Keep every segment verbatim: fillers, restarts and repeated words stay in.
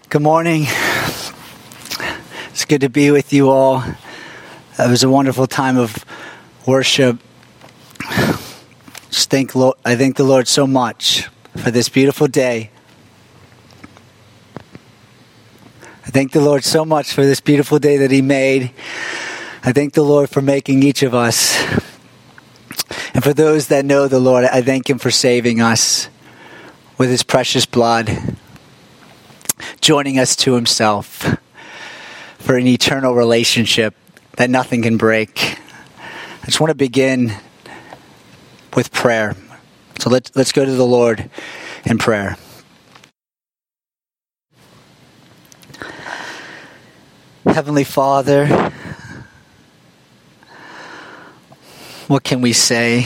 Good morning. It's good to be with you all. It was a wonderful time of worship. Just thank, I thank the Lord so much for this beautiful day. I thank the Lord so much for this beautiful day that He made. I thank the Lord for making each of us. And for those that know the Lord, I thank Him for saving us with His precious blood, joining us to Himself for an eternal relationship that nothing can break. I just want to begin with prayer. So let's, let's go to the Lord in prayer. Heavenly Father, what can we say?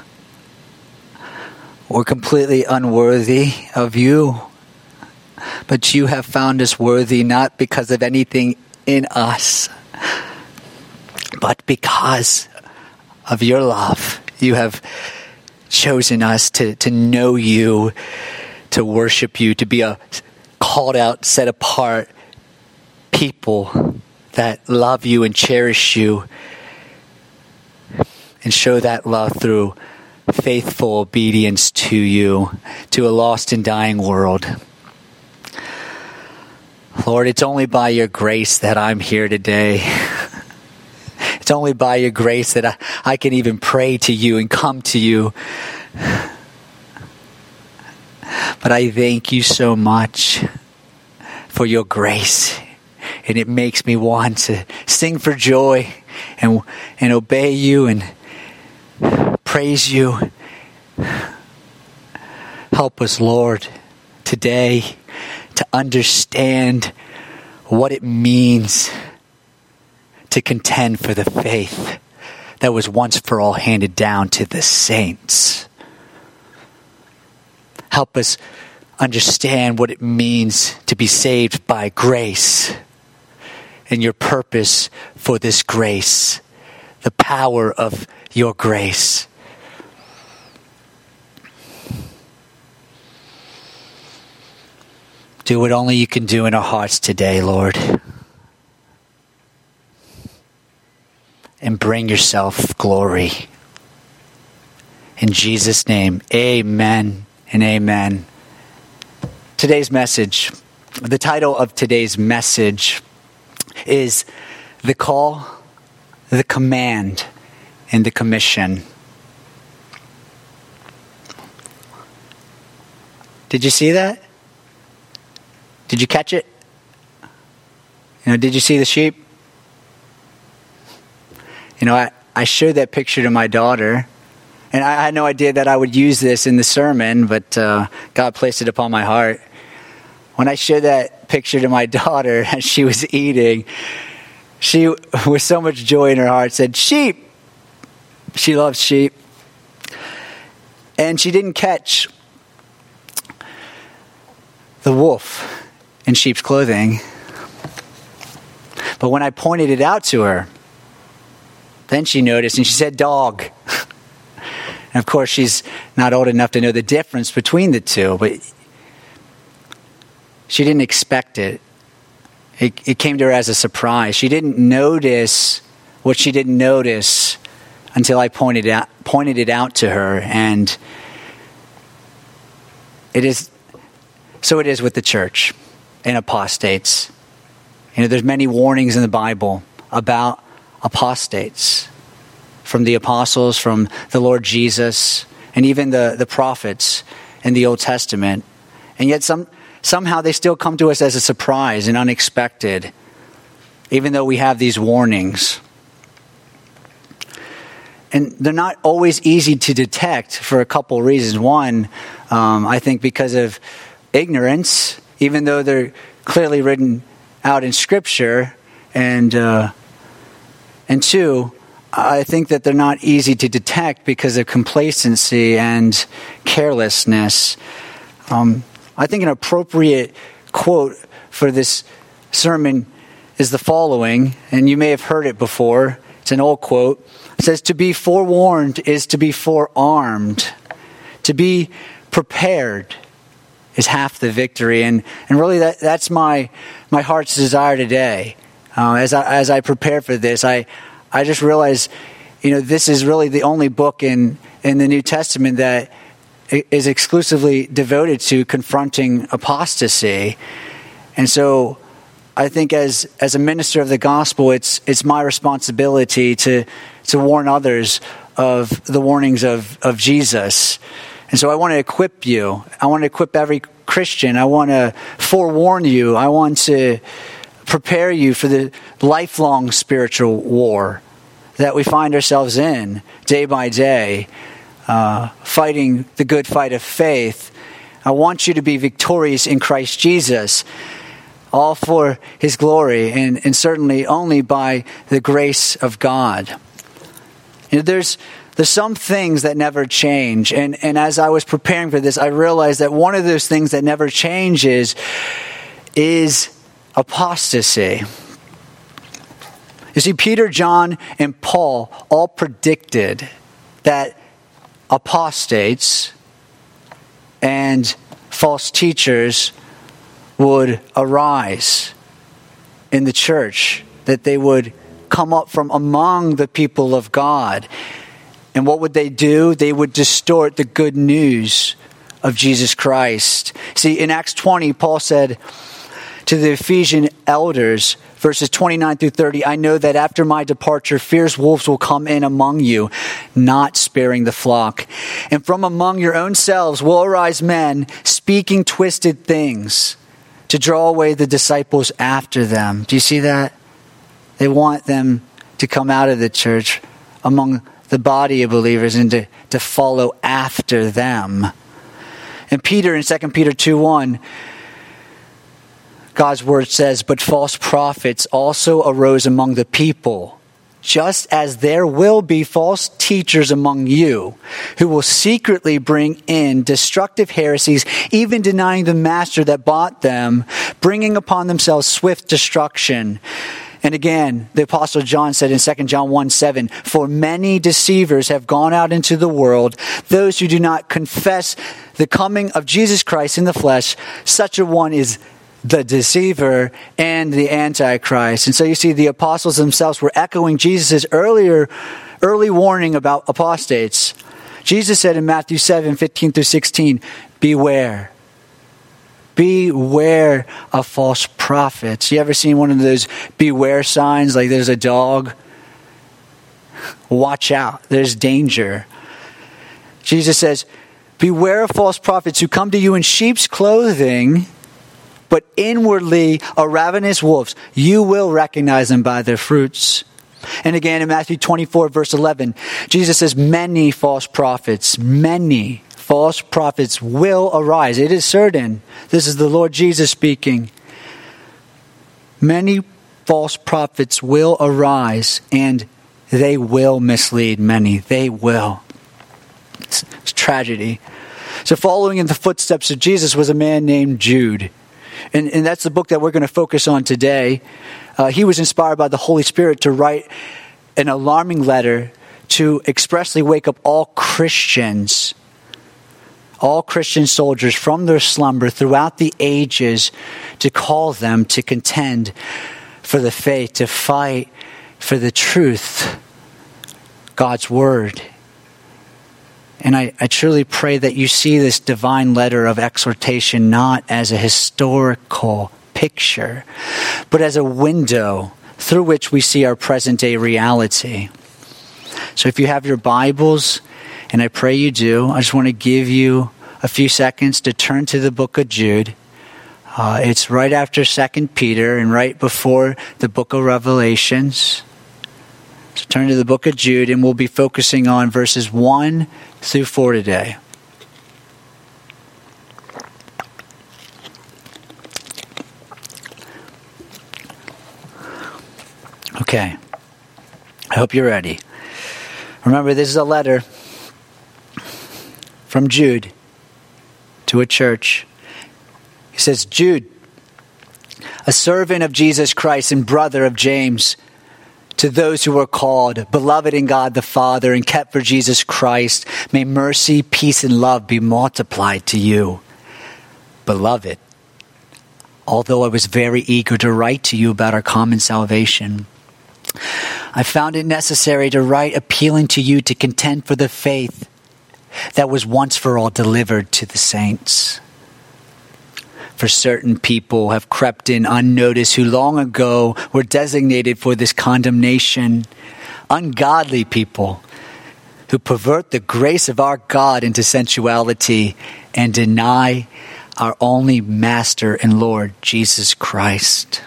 We're completely unworthy of you, but you have found us worthy not because of anything in us, but because of your love. You have chosen us to, to know you, to worship you, to be a called out, set apart people that love you and cherish you and show that love through faithful obedience to you, to a lost and dying world. Lord, it's only by your grace that I'm here today. It's only by your grace that I, I can even pray to you and come to you. But I thank you so much for your grace. And it makes me want to sing for joy and and obey you and praise you. Help us, Lord, today to understand what it means to contend for the faith that was once for all handed down to the saints. Help us understand what it means to be saved by grace and your purpose for this grace, the power of your grace. Do what only you can do in our hearts today, Lord. And bring yourself glory. In Jesus' name, amen and amen. Today's message, the title of today's message is The Call, the Command, and the Commission. Did you see that? Did you catch it? You know, did you see the sheep? You know, I, I showed that picture to my daughter, and I had no idea that I would use this in the sermon, but uh, God placed it upon my heart. When I showed that picture to my daughter as she was eating, she, with so much joy in her heart, said, "Sheep." She loves sheep. And she didn't catch the wolf in sheep's clothing. But when I pointed it out to her, then she noticed and she said, "Dog." And of course, she's not old enough to know the difference between the two, but she didn't expect it. It, it came to her as a surprise. She didn't notice what she didn't notice until I pointed out, pointed it out to her. And it is, so it is with the church and apostates. You know, there's many warnings in the Bible about apostates, from the apostles, from the Lord Jesus, and even the, the prophets in the Old Testament. And yet some somehow they still come to us as a surprise and unexpected, even though we have these warnings. And they're not always easy to detect for a couple reasons. One, um, I think because of ignorance, even though they're clearly written out in Scripture. And uh, and two, I think that they're not easy to detect because of complacency and carelessness. Um, I think an appropriate quote for this sermon is the following, and you may have heard it before. It's an old quote. It says, "To be forewarned is to be forearmed. To be prepared is half the victory. And, and really that, that's my my heart's desire today. Uh, as I as I prepare for this, I I just realized, you know, this is really the only book in, in the New Testament that is exclusively devoted to confronting apostasy. And so I think as as a minister of the gospel, it's it's my responsibility to to warn others of the warnings of, of Jesus. And so I want to equip you. I want to equip every Christian. I want to forewarn you. I want to prepare you for the lifelong spiritual war that we find ourselves in day by day, uh, fighting the good fight of faith. I want you to be victorious in Christ Jesus, all for his glory, and, and certainly only by the grace of God. You know, there's there's some things that never change. And, and as I was preparing for this, I realized that one of those things that never changes is apostasy. You see, Peter, John, and Paul all predicted that apostates and false teachers would arise in the church, that they would come up from among the people of God. And what would they do? They would distort the good news of Jesus Christ. See, in Acts twenty, Paul said to the Ephesian elders, verses twenty-nine through thirty, I know that after my departure, fierce wolves will come in among you, not sparing the flock. And from among your own selves will arise men speaking twisted things to draw away the disciples after them. Do you see that? They want them to come out of the church among the body of believers and to, to follow after them. And Peter in Second Peter two one, God's word says, but false prophets also arose among the people, just as there will be false teachers among you, who will secretly bring in destructive heresies, even denying the master that bought them, bringing upon themselves swift destruction. And again, the Apostle John said in Second John one seven, for many deceivers have gone out into the world, those who do not confess the coming of Jesus Christ in the flesh. Such a one is the deceiver and the antichrist. And so you see, the apostles themselves were echoing Jesus' earlier, early warning about apostates. Jesus said in Matthew seven fifteen through sixteen, beware. Beware of false prophets. You ever seen one of those beware signs, like there's a dog? Watch out. There's danger. Jesus says, beware of false prophets who come to you in sheep's clothing, but inwardly are ravenous wolves. You will recognize them by their fruits. And again in Matthew twenty-four, verse eleven, Jesus says, many false prophets, many false prophets will arise. It is certain. This is the Lord Jesus speaking. Many false prophets will arise, and they will mislead many. They will. It's, it's tragedy. So following in the footsteps of Jesus was a man named Jude. And, and that's the book that we're going to focus on today. Uh, he was inspired by the Holy Spirit to write an alarming letter to expressly wake up all Christians, all Christian soldiers from their slumber throughout the ages, to call them to contend for the faith, to fight for the truth, God's word. And I, I truly pray that you see this divine letter of exhortation not as a historical picture, but as a window through which we see our present day reality. So if you have your Bibles, and I pray you do, I just want to give you a few seconds to turn to the book of Jude. Uh, it's right after Second Peter and right before the book of Revelations. So turn to the book of Jude, and we'll be focusing on verses one through four today. Okay. I hope you're ready. Remember, this is a letter from Jude to a church. He says, Jude, a servant of Jesus Christ and brother of James, to those who are called, beloved in God the Father, and kept for Jesus Christ, may mercy, peace, and love be multiplied to you. Beloved, although I was very eager to write to you about our common salvation, I found it necessary to write appealing to you to contend for the faith that was once for all delivered to the saints. For certain people have crept in unnoticed who long ago were designated for this condemnation. Ungodly people who pervert the grace of our God into sensuality and deny our only Master and Lord, Jesus Christ.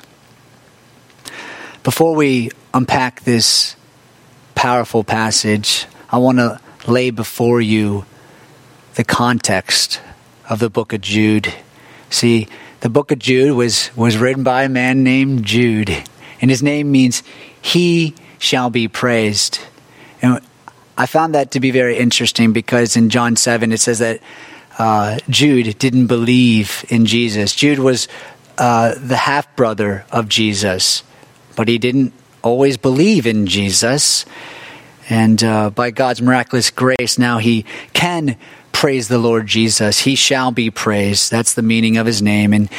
Before we unpack this powerful passage, I want to lay before you the context of the book of Jude. See, the book of Jude was, was written by a man named Jude, and his name means he shall be praised. And I found that to be very interesting because in John seven it says that uh, Jude didn't believe in Jesus. Jude was uh, the half-brother of Jesus, but he didn't always believe in Jesus. And uh, by God's miraculous grace, now he can praise the Lord Jesus. He shall be praised. That's the meaning of his name. And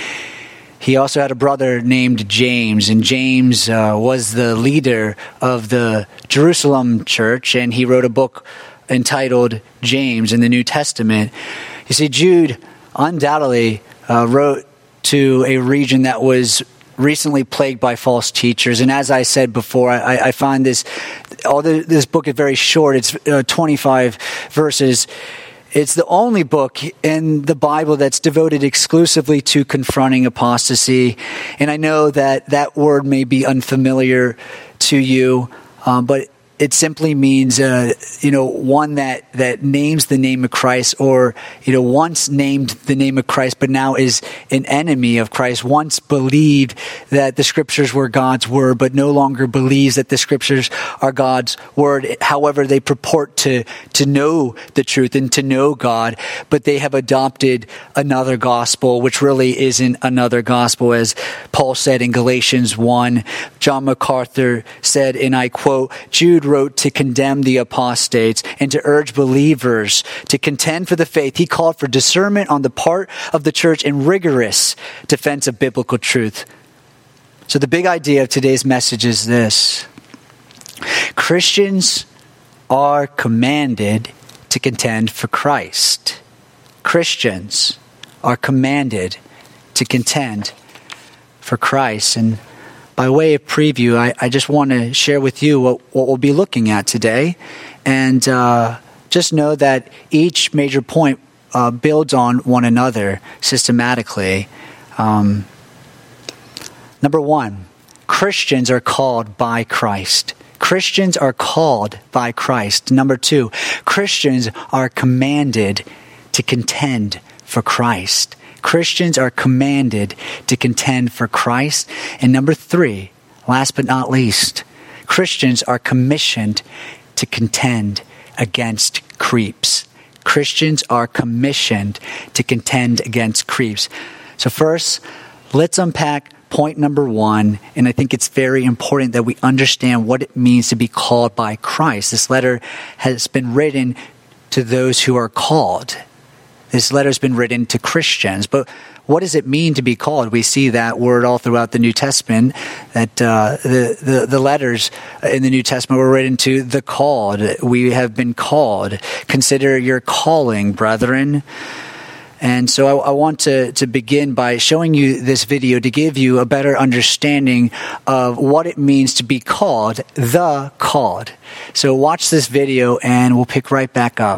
he also had a brother named James. And James uh, was the leader of the Jerusalem church. And he wrote a book entitled James in the New Testament. You see, Jude undoubtedly uh, wrote to a region that was recently plagued by false teachers. And as I said before, I, I find this, although this book is very short, it's uh, twenty-five verses. It's the only book in the Bible that's devoted exclusively to confronting apostasy. And I know that that word may be unfamiliar to you, um, but it simply means, uh, you know, one that, that names the name of Christ, or, you know, once named the name of Christ, but now is an enemy of Christ. Once believed that the scriptures were God's word, but no longer believes that the scriptures are God's word. However, they purport to, to know the truth and to know God, but they have adopted another gospel, which really isn't another gospel. As Paul said in Galatians one, John MacArthur said, and I quote, Jude wrote to condemn the apostates and to urge believers to contend for the faith. He called for discernment on the part of the church and rigorous defense of biblical truth. So the big idea of today's message is this: Christians are commanded to contend for Christ. Christians are commanded to contend for Christ. And by way of preview, I, I just want to share with you what, what we'll be looking at today. And uh, just know that each major point uh, builds on one another systematically. Um, number one, Christians are called by Christ. Christians are called by Christ. Number two, Christians are commanded to contend for Christ. Christians are commanded to contend for Christ. And number three, last but not least, Christians are commissioned to contend against creeps. Christians are commissioned to contend against creeps. So first, let's unpack point number one. And I think it's very important that we understand what it means to be called by Christ. This letter has been written to those who are called. This letter has been written to Christians, but what does it mean to be called? We see that word all throughout the New Testament, that uh, the, the, the letters in the New Testament were written to the called. We have been called. Consider your calling, brethren. And so I, I want to, to begin by showing you this video to give you a better understanding of what it means to be called, the called. So watch this video and we'll pick right back up.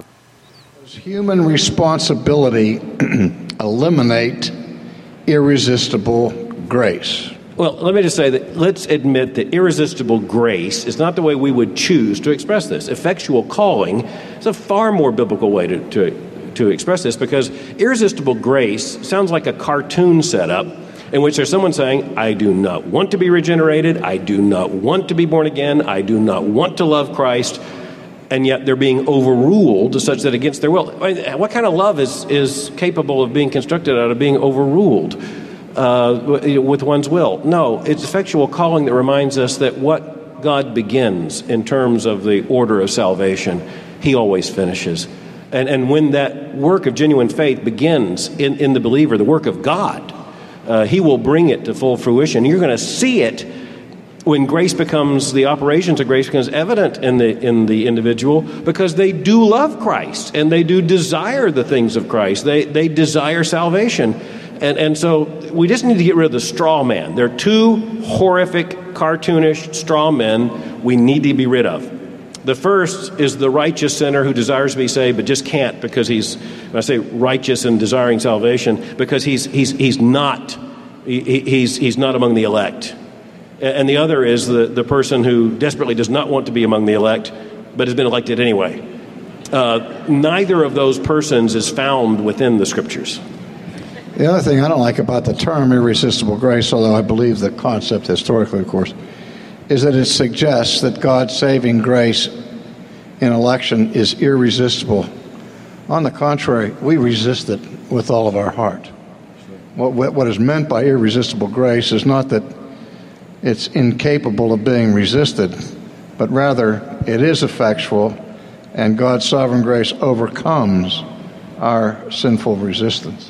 Human responsibility eliminate irresistible grace? Well, let me just say that let's admit that irresistible grace is not the way we would choose to express this. Effectual calling is a far more biblical way to, to, to express this, because irresistible grace sounds like a cartoon setup in which there's someone saying, I do not want to be regenerated, I do not want to be born again, I do not want to love Christ, and yet they're being overruled such that against their will. I mean, what kind of love is, is capable of being constructed out of being overruled uh, with one's will? No, it's effectual calling that reminds us that what God begins in terms of the order of salvation, he always finishes. And, and when that work of genuine faith begins in, in the believer, the work of God, uh, he will bring it to full fruition. You're going to see it when grace becomes, the operations of grace becomes evident in the in the individual, because they do love Christ and they do desire the things of Christ. They they desire salvation. And and so we just need to get rid of the straw man. There are two horrific, cartoonish straw men we need to be rid of. The first is the righteous sinner who desires to be saved but just can't, because he's, when I say righteous and desiring salvation, because he's he's he's not he, he's he's not among the elect. And the other is the, the person who desperately does not want to be among the elect but has been elected anyway. Uh, neither of those persons is found within the Scriptures. The other thing I don't like about the term irresistible grace, although I believe the concept historically, of course, is that it suggests that God's saving grace in election is irresistible. On the contrary, we resist it with all of our heart. What, what is meant by irresistible grace is not that it's incapable of being resisted, but rather it is effectual, and God's sovereign grace overcomes our sinful resistance.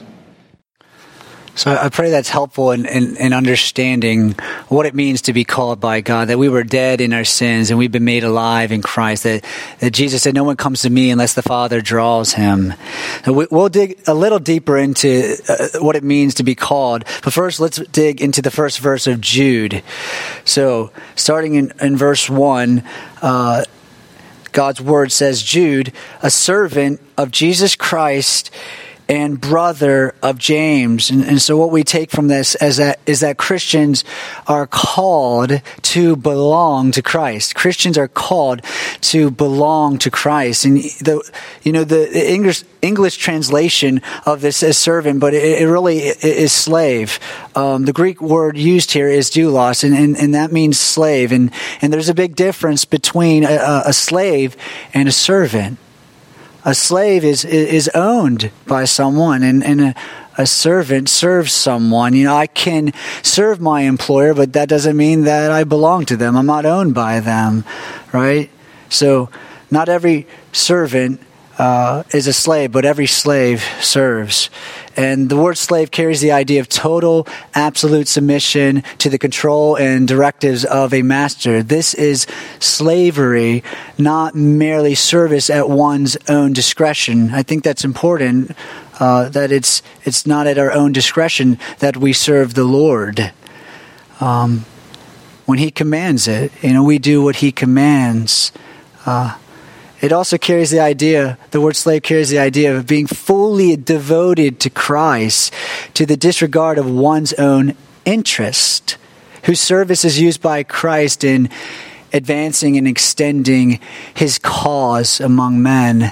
So I pray that's helpful in, in, in understanding what it means to be called by God, that we were dead in our sins and we've been made alive in Christ, that, that Jesus said, no one comes to me unless the Father draws him. And we, we'll dig a little deeper into uh, what it means to be called. But first, let's dig into the first verse of Jude. So starting in, in verse one, uh, God's word says, Jude, a servant of Jesus Christ and brother of James. And, and so what we take from this is that is that Christians are called to belong to Christ. Christians are called to belong to Christ. And the you know the English English translation of this is servant, but it, it really is slave. Um, the Greek word used here is doulos, and, and, and that means slave. And and there's a big difference between a, a slave and a servant. A slave is is owned by someone, and, and a, a servant serves someone. You know, I can serve my employer, but that doesn't mean that I belong to them. I'm not owned by them, right? So not every servant uh, is a slave, but every slave serves. And the word slave carries the idea of total, absolute submission to the control and directives of a master. This is slavery, not merely service at one's own discretion. I think that's important, uh, that it's it's not at our own discretion that we serve the Lord. Um, when He commands it, you know, we do what He commands. Uh, It also carries the idea, the word slave carries the idea of being fully devoted to Christ, to the disregard of one's own interest, whose service is used by Christ in advancing and extending His cause among men,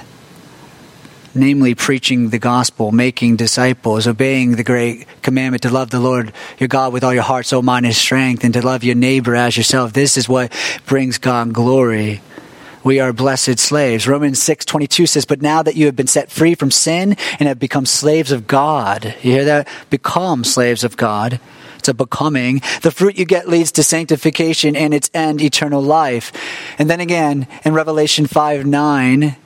namely preaching the gospel, making disciples, obeying the great commandment to love the Lord your God with all your heart, soul, mind, and strength, and to love your neighbor as yourself. This is what brings God glory. We are blessed slaves. Romans six twenty-two says, but now that you have been set free from sin and have become slaves of God. You hear that? Become slaves of God. It's a becoming. The fruit you get leads to sanctification and its end, eternal life. And then again, in Revelation five nine,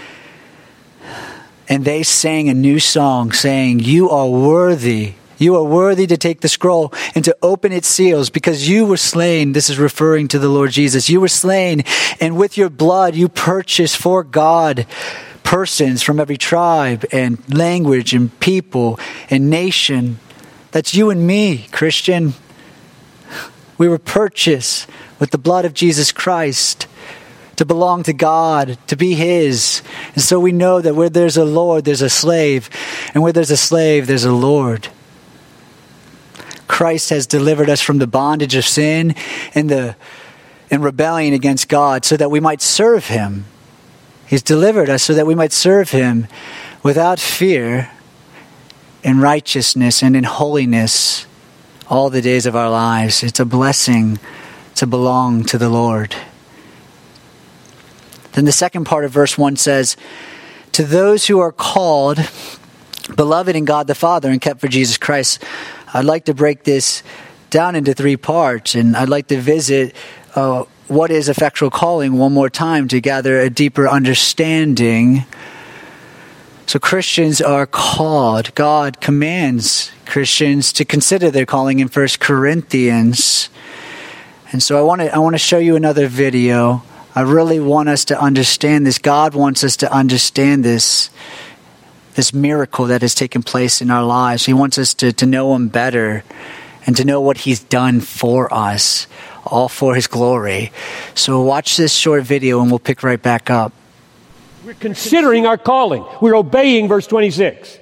and they sang a new song saying, you are worthy. You are worthy to take the scroll and to open its seals, because you were slain. This is referring to the Lord Jesus. You were slain, and with your blood you purchased for God persons from every tribe and language and people and nation. That's you and me, Christian. We were purchased with the blood of Jesus Christ to belong to God, to be His. And so we know that where there's a Lord, there's a slave. And where there's a slave, there's a Lord. Christ has delivered us from the bondage of sin and the and rebellion against God so that we might serve Him. He's delivered us so that we might serve Him without fear, in righteousness and in holiness all the days of our lives. It's a blessing to belong to the Lord. Then the second part of verse one says, to those who are called, beloved in God the Father, and kept for Jesus Christ. I'd like to break this down into three parts, and I'd like to visit uh, what is effectual calling one more time to gather a deeper understanding So Christians are called. God commands Christians to consider their calling in First Corinthians. And so I want to I want to show you another video. I really want us to understand this. God wants us to understand this, this miracle that has taken place in our lives. He wants us to, to know Him better and to know what He's done for us, all for His glory. So watch this short video and we'll pick right back up. We're considering our calling. We're obeying verse twenty-six.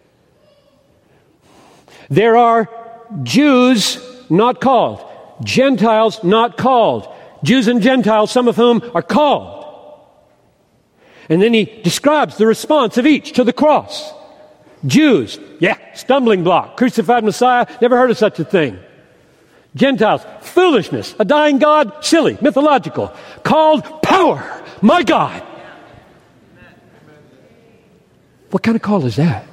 There are Jews not called, Gentiles not called. Jews and Gentiles, some of whom are called. And then he describes the response of each to the cross. Jews, yeah, stumbling block, crucified Messiah, never heard of such a thing. Gentiles, foolishness, a dying God, silly, mythological. Called, power, my God. What kind of call is that?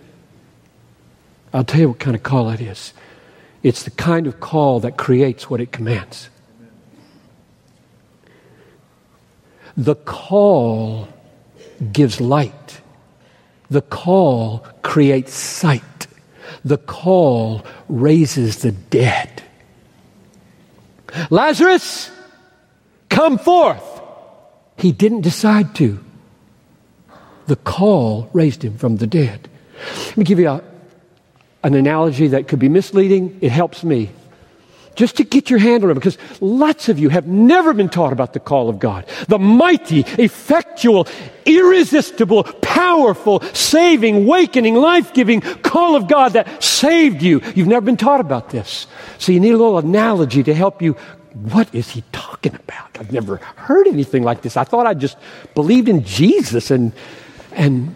I'll tell you what kind of call it is. It's the kind of call that creates what it commands. The call gives light. The call creates sight. The call raises the dead. Lazarus, come forth. He didn't decide to. The call raised him from the dead. Let me give you a, an analogy that could be misleading. It helps me. Just to get your hand on it, because lots of you have never been taught about the call of God. The mighty, effectual, irresistible, powerful, saving, wakening, life-giving call of God that saved you. You've never been taught about this. So you need a little analogy to help you. What is he talking about? I've never heard anything like this. I thought I just believed in Jesus. And, and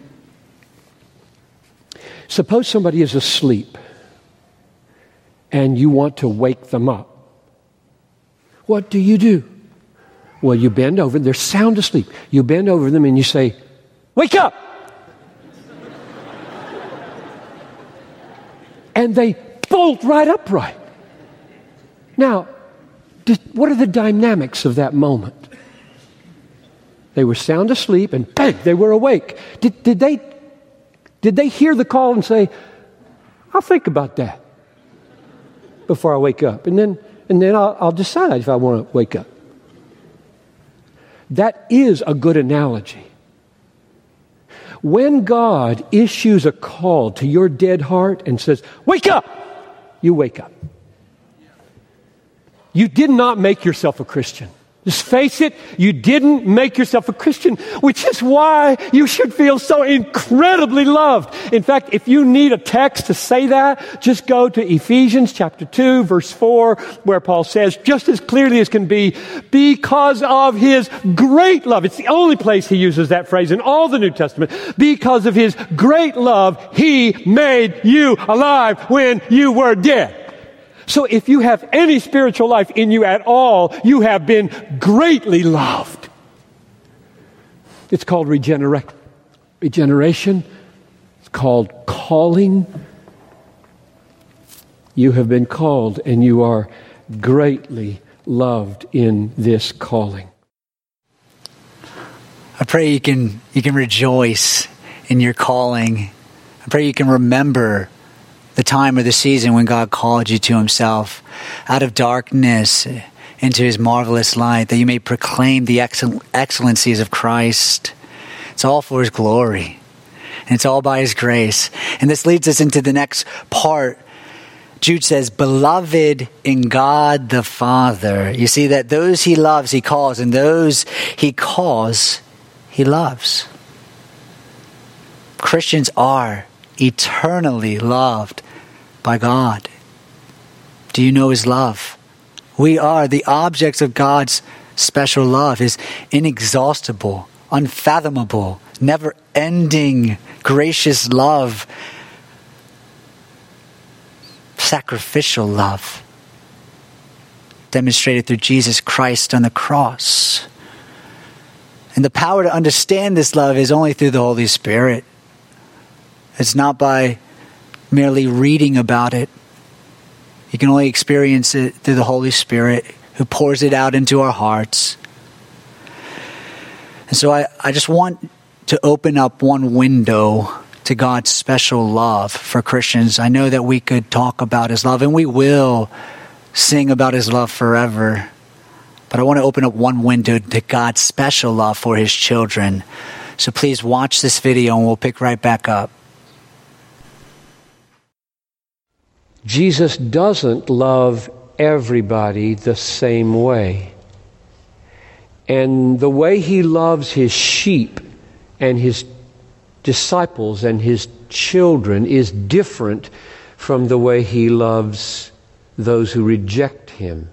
suppose somebody is asleep and you want to wake them up. What do you do? Well, you bend over, they're sound asleep. You bend over them and you say, wake up! And they bolt right upright. Now, did, what are the dynamics of that moment? They were sound asleep and bang, they were awake. Did, did they, did they hear the call and say, I'll think about that before I wake up, and then and then I'll, I'll decide if I want to wake up. That is a good analogy. When God issues a call to your dead heart and says, wake up, you wake up. You did not make yourself a Christian. Just face it, you didn't make yourself a Christian, which is why you should feel so incredibly loved. In fact, if you need a text to say that, just go to Ephesians chapter two, verse four, where Paul says, just as clearly as can be, because of His great love. It's the only place he uses that phrase in all the New Testament. Because of His great love, He made you alive when you were dead. So if you have any spiritual life in you at all, you have been greatly loved. It's called regenerate, regeneration. It's called calling. You have been called and you are greatly loved in this calling. I pray you can you can rejoice in your calling. I pray you can remember the time or the season when God called you to Himself out of darkness into His marvelous light, that you may proclaim the excell- excellencies of Christ. It's all for His glory. And it's all by His grace. And this leads us into the next part. Jude says, beloved in God the Father. You see that those He loves, He calls, and those He calls, He loves. Christians are eternally loved by God. Do you know His love? We are the objects of God's special love, His inexhaustible, unfathomable, never-ending, gracious love, sacrificial love, demonstrated through Jesus Christ on the cross. And the power to understand this love is only through the Holy Spirit. It's not by merely reading about it. You can only experience it through the Holy Spirit who pours it out into our hearts. And so I, I just want to open up one window to God's special love for Christians. I know that we could talk about his love, and we will sing about his love forever. But I want to open up one window to God's special love for his children. So please watch this video and we'll pick right back up. Jesus doesn't love everybody the same way. And the way he loves his sheep and his disciples and his children is different from the way he loves those who reject him.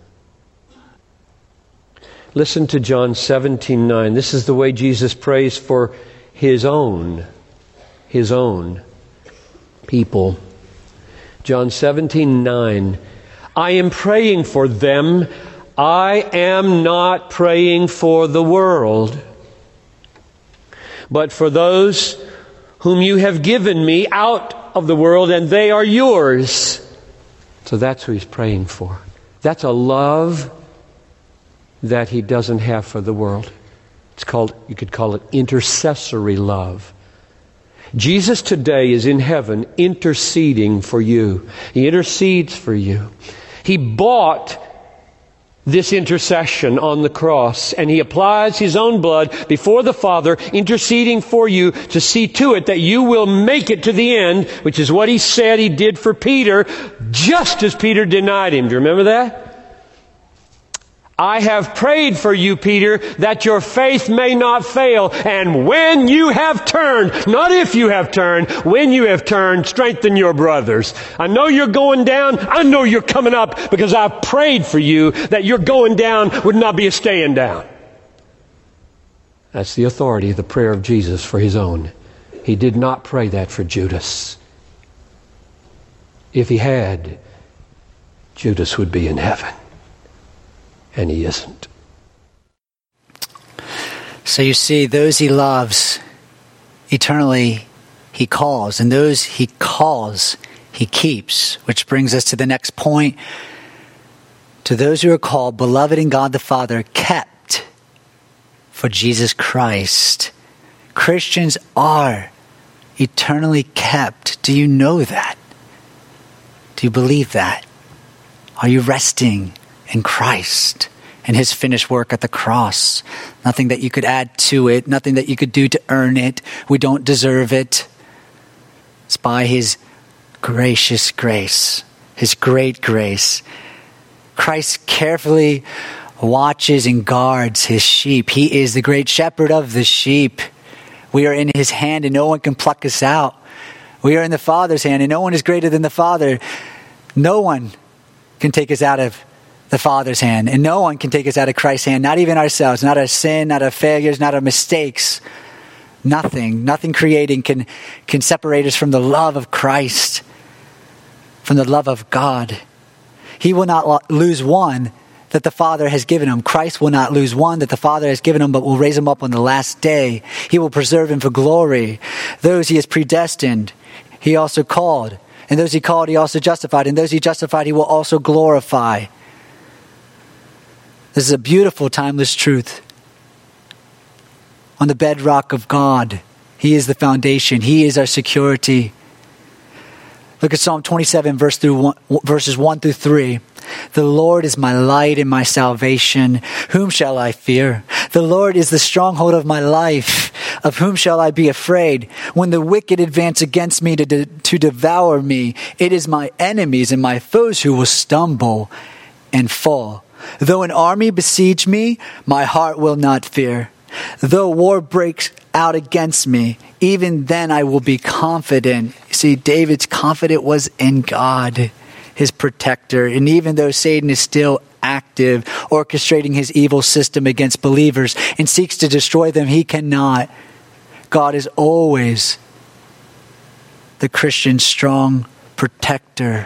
Listen to John seventeen nine. This is the way Jesus prays for his own, his own people. John seventeen nine. I am praying for them. I am not praying for the world, but for those whom you have given me out of the world, and they are yours. So that's who he's praying for. That's a love that he doesn't have for the world. It's called, you could call it intercessory love. Jesus today is in heaven interceding for you. He intercedes for you. He bought this intercession on the cross, and he applies his own blood before the Father, interceding for you to see to it that you will make it to the end, which is what he said he did for Peter, just as Peter denied him. Do you remember that? I have prayed for you, Peter, that your faith may not fail. And when you have turned, not if you have turned, when you have turned, strengthen your brothers. I know you're going down. I know you're coming up because I've prayed for you that your going down would not be a staying down. That's the authority of the prayer of Jesus for his own. He did not pray that for Judas. If he had, Judas would be in heaven. And he isn't. So you see, those he loves, eternally he calls. And those he calls, he keeps. Which brings us to the next point. To those who are called, beloved in God the Father, kept for Jesus Christ. Christians are eternally kept. Do you know that? Do you believe that? Are you resting in Christ and his finished work at the cross? Nothing that you could add to it, nothing that you could do to earn it. We don't deserve it. It's by his gracious grace, his great grace. Christ carefully watches and guards his sheep. He is the great shepherd of the sheep. We are in his hand and no one can pluck us out. We are in the Father's hand and no one is greater than the Father. No one can take us out of the Father's hand, and no one can take us out of Christ's hand, not even ourselves, not our sin, not our failures, not our mistakes. Nothing, nothing creating can, can separate us from the love of Christ, from the love of God. He will not lo- lose one that the Father has given him. Christ will not lose one that the Father has given him, but will raise him up on the last day. He will preserve him for glory. Those he has predestined, he also called. And those he called, he also justified. And those he justified, he will also glorify. This is a beautiful, timeless truth. On the bedrock of God, he is the foundation. He is our security. Look at Psalm twenty-seven, verse through one, verses one through three. The Lord is my light and my salvation. Whom shall I fear? The Lord is the stronghold of my life. Of whom shall I be afraid? When the wicked advance against me to, de- to devour me, it is my enemies and my foes who will stumble and fall. Though an army besiege me, my heart will not fear. Though war breaks out against me, even then I will be confident. See, David's confidence was in God, his protector. And even though Satan is still active, orchestrating his evil system against believers and seeks to destroy them, he cannot. God is always the Christian's strong protector.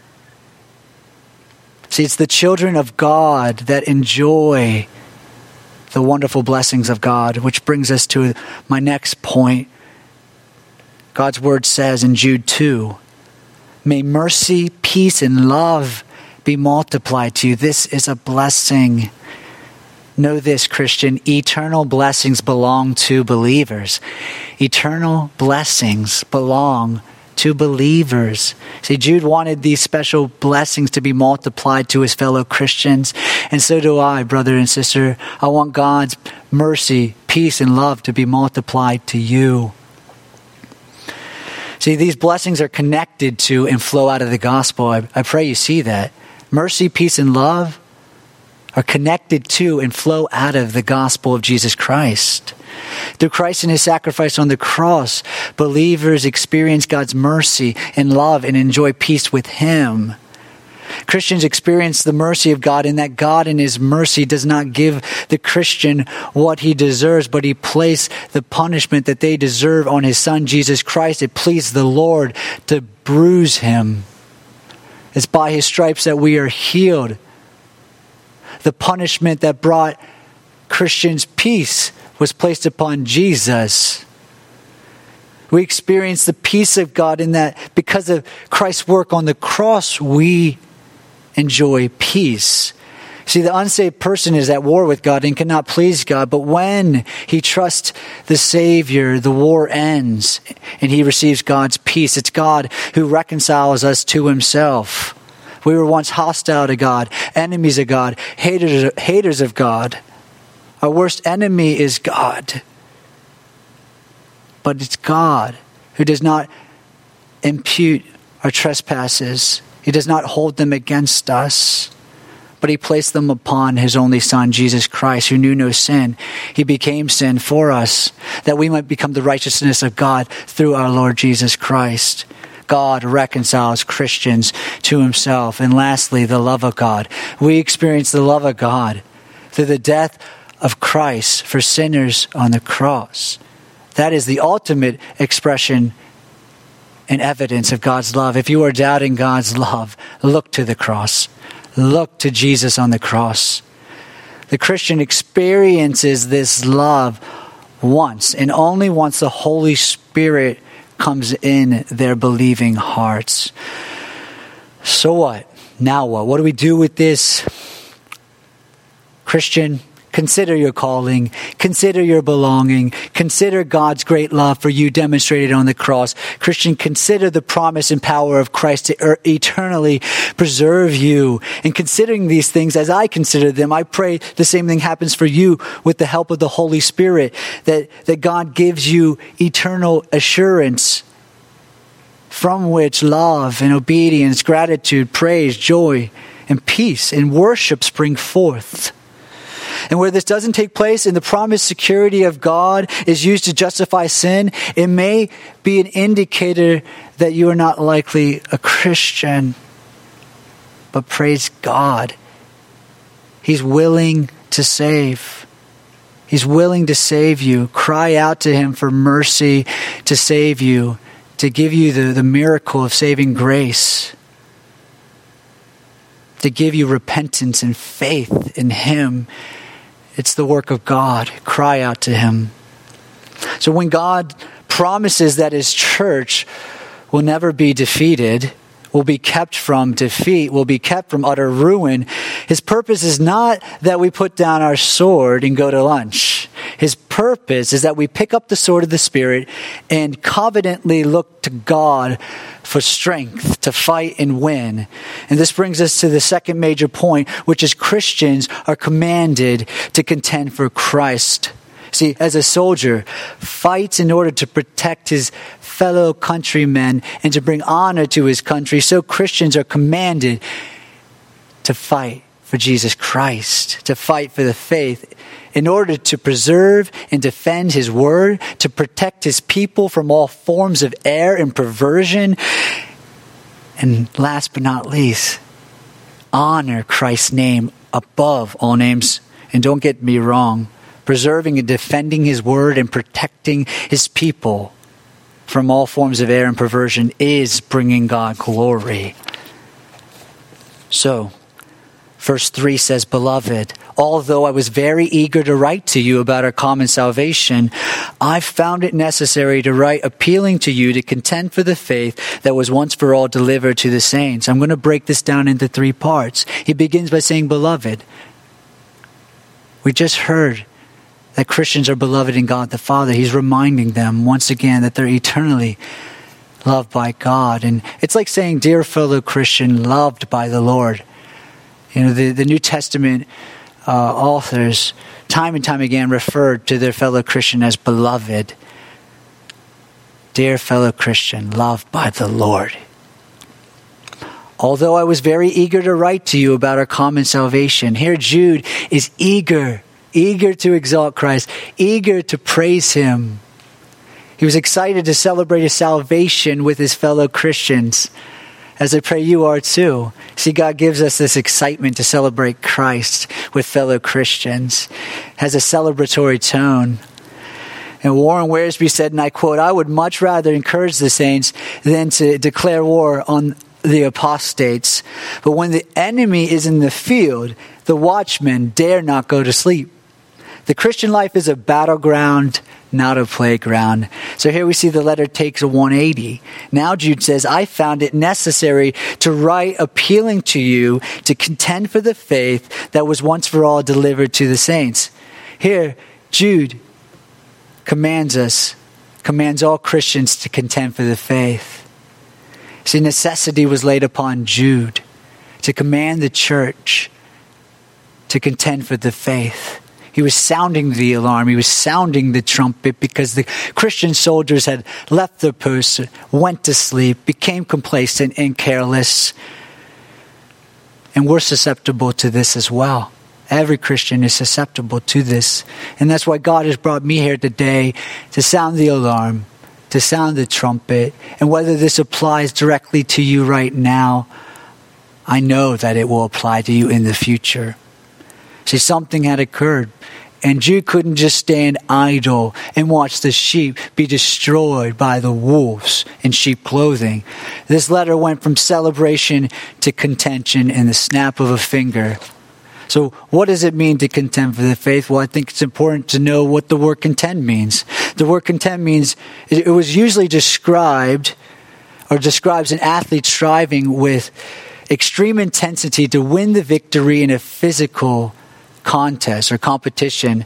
See, it's the children of God that enjoy the wonderful blessings of God, which brings us to my next point. God's word says in Jude two, may mercy, peace, and love be multiplied to you. This is a blessing. Know this, Christian, eternal blessings belong to believers. Eternal blessings belong to believers. See, Jude wanted these special blessings to be multiplied to his fellow Christians. And so do I, brother and sister. I want God's mercy, peace, and love to be multiplied to you. See, these blessings are connected to and flow out of the gospel. I, I pray you see that. Mercy, peace, and love are connected to and flow out of the gospel of Jesus Christ. Through Christ and his sacrifice on the cross, believers experience God's mercy and love and enjoy peace with him. Christians experience the mercy of God in that God in his mercy does not give the Christian what he deserves, but he placed the punishment that they deserve on his son, Jesus Christ. It pleased the Lord to bruise him. It's by his stripes that we are healed. The punishment that brought Christians peace was placed upon Jesus. We experience the peace of God in that because of Christ's work on the cross, we enjoy peace. See, the unsaved person is at war with God and cannot please God. But when he trusts the Savior, the war ends and he receives God's peace. It's God who reconciles us to himself. We were once hostile to God, enemies of God, haters, haters of God. Our worst enemy is God. But it's God who does not impute our trespasses. He does not hold them against us. But he placed them upon his only Son, Jesus Christ, who knew no sin. He became sin for us, that we might become the righteousness of God through our Lord Jesus Christ. God reconciles Christians to himself. And lastly, the love of God. We experience the love of God through the death of Christ for sinners on the cross. That is the ultimate expression and evidence of God's love. If you are doubting God's love, look to the cross. Look to Jesus on the cross. The Christian experiences this love once, and only once the Holy Spirit comes in their believing hearts. So what? Now what? What do we do with this? Christian, consider your calling. Consider your belonging. Consider God's great love for you demonstrated on the cross. Christian, consider the promise and power of Christ to er- eternally preserve you. And considering these things as I consider them, I pray the same thing happens for you with the help of the Holy Spirit, that, that God gives you eternal assurance from which love and obedience, gratitude, praise, joy, and peace and worship spring forth. And where this doesn't take place and the promised security of God is used to justify sin, it may be an indicator that you are not likely a Christian. But praise God, he's willing to save. He's willing to save you. Cry out to him for mercy to save you, to give you the, the miracle of saving grace, to give you repentance and faith in him. It's the work of God. Cry out to him. So when God promises that his church will never be defeated, will be kept from defeat, will be kept from utter ruin, his purpose is not that we put down our sword and go to lunch. His purpose is that we pick up the sword of the Spirit and confidently look to God for strength to fight and win. And this brings us to the second major point, which is Christians are commanded to contend for Christ. See, as a soldier fights in order to protect his fellow countrymen and to bring honor to his country, so Christians are commanded to fight for Jesus Christ, to fight for the faith in order to preserve and defend his word, to protect his people from all forms of error and perversion. And last but not least, honor Christ's name above all names. And don't get me wrong, preserving and defending his word and protecting his people from all forms of error and perversion is bringing God glory. So, verse three says, Beloved, although I was very eager to write to you about our common salvation, I found it necessary to write appealing to you to contend for the faith that was once for all delivered to the saints. I'm going to break this down into three parts. He begins by saying, Beloved. We just heard that Christians are beloved in God the Father. He's reminding them once again that they're eternally loved by God. And it's like saying, dear fellow Christian, loved by the Lord. You know, the, the New Testament uh, authors time and time again referred to their fellow Christian as beloved. Dear fellow Christian, loved by the Lord. Although I was very eager to write to you about our common salvation, here Jude is eager, eager to exalt Christ, eager to praise him. He was excited to celebrate his salvation with his fellow Christians, as I pray you are too. See, God gives us this excitement to celebrate Christ with fellow Christians. It has a celebratory tone. And Warren Wiersbe said, and I quote, I would much rather encourage the saints than to declare war on the apostates. But when the enemy is in the field, the watchmen dare not go to sleep. The Christian life is a battleground, not a playground. So here we see the letter takes a one eighty. Now Jude says, I found it necessary to write appealing to you to contend for the faith that was once for all delivered to the saints. Here, Jude commands us, commands all Christians to contend for the faith. See, necessity was laid upon Jude to command the church to contend for the faith. He was sounding the alarm. He was sounding the trumpet because the Christian soldiers had left their posts, went to sleep, became complacent and careless. And we're susceptible to this as well. Every Christian is susceptible to this. And that's why God has brought me here today to sound the alarm, to sound the trumpet. And whether this applies directly to you right now, I know that it will apply to you in the future. See, something had occurred. And Jude couldn't just stand idle and watch the sheep be destroyed by the wolves in sheep clothing. This letter went from celebration to contention in the snap of a finger. So what does it mean to contend for the faith? Well, I think it's important to know what the word contend means. The word contend means, it was usually described or describes an athlete striving with extreme intensity to win the victory in a physical contest or competition.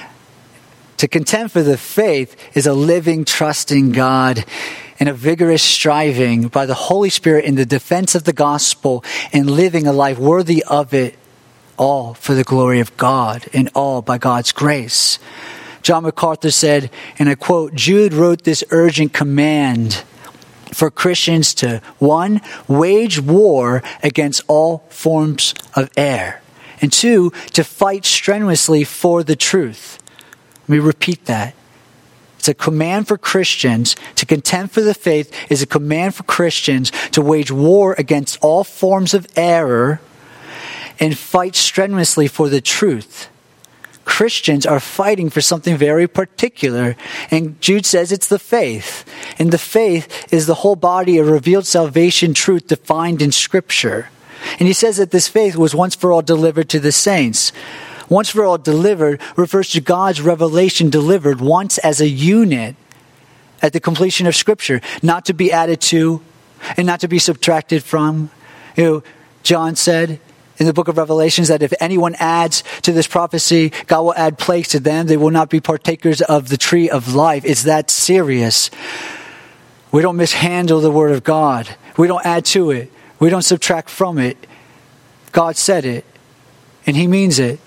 To contend for the faith is a living, trusting God and a vigorous striving by the Holy Spirit in the defense of the gospel and living a life worthy of it, all for the glory of God and all by God's grace. John MacArthur said, and I quote, Jude wrote this urgent command for Christians to, one, wage war against all forms of error, and two, to fight strenuously for the truth. Let me repeat that. It's a command for Christians to contend for the faith is a command for Christians to wage war against all forms of error and fight strenuously for the truth. Christians are fighting for something very particular. And Jude says it's the faith. And the faith is the whole body of revealed salvation truth defined in Scripture. And he says that this faith was once for all delivered to the saints. Once for all delivered refers to God's revelation delivered once as a unit at the completion of Scripture, not to be added to and not to be subtracted from. You know, John said in the book of Revelations that if anyone adds to this prophecy, God will add plagues to them. They will not be partakers of the tree of life. It's that serious. We don't mishandle the word of God. We don't add to it. We don't subtract from it. God said it, and he means it.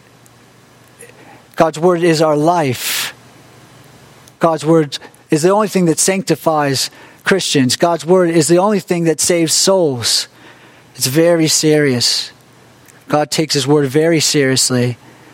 God's word is our life. God's word is the only thing that sanctifies Christians. God's word is the only thing that saves souls. It's very serious. God takes his word very seriously.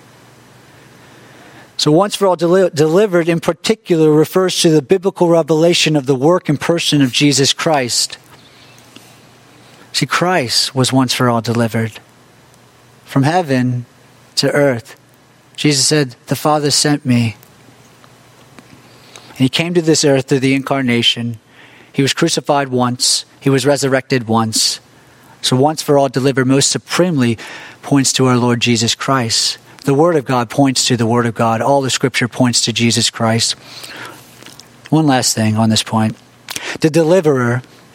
So once for all deli- delivered in particular refers to the biblical revelation of the work and person of Jesus Christ. See, Christ was once for all delivered. From heaven to earth. Jesus said, the Father sent me. And he came to this earth through the incarnation. He was crucified once. He was resurrected once. So once for all delivered most supremely points to our Lord Jesus Christ. The Word of God points to the Word of God. All the Scripture points to Jesus Christ. One last thing on this point. The deliverer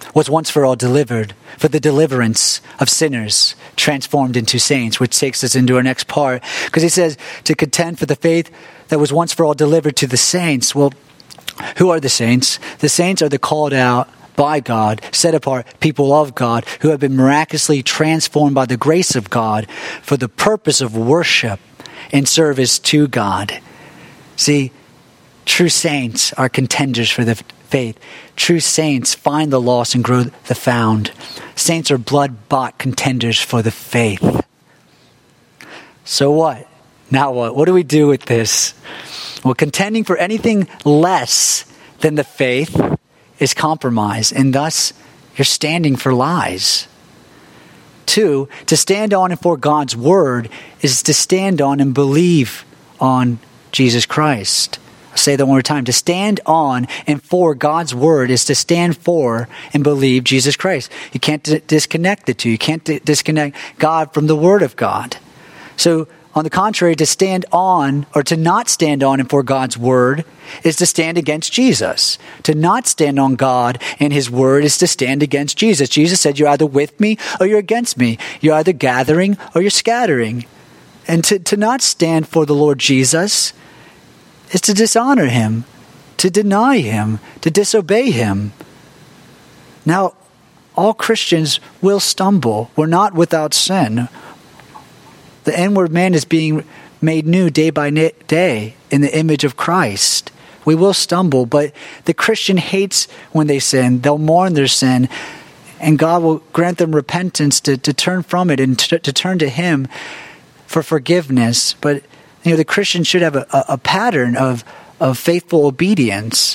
was once for all delivered for the deliverance of sinners transformed into saints, which takes us into our next part. Because he says to contend for the faith that was once for all delivered to the saints. Well, who are the saints? The saints are the called out by God, set apart people of God who have been miraculously transformed by the grace of God for the purpose of worship and service to God. See, true saints are contenders for the faith. True saints find the lost and grow the found. Saints are blood-bought contenders for the faith. So what? Now what? What do we do with this? Well, contending for anything less than the faith is compromise, and thus you're standing for lies. Two, to stand on and for God's word is to stand on and believe on Jesus Christ. I'll say that one more time. To stand on and for God's word is to stand for and believe Jesus Christ. You can't d- disconnect the two. You can't d- disconnect God from the word of God. So, on the contrary, to stand on or to not stand on and for God's word is to stand against Jesus. To not stand on God and his word is to stand against Jesus. Jesus said, you're either with me or you're against me. You're either gathering or you're scattering. And to, to not stand for the Lord Jesus is to dishonor him, to deny him, to disobey him. Now, all Christians will stumble. We're not without sin. The inward man is being made new day by day in the image of Christ. We will stumble, but the Christian hates when they sin. They'll mourn their sin, and God will grant them repentance to, to turn from it and to, to turn to him for forgiveness. But you know, the Christian should have a, a, a pattern of, of faithful obedience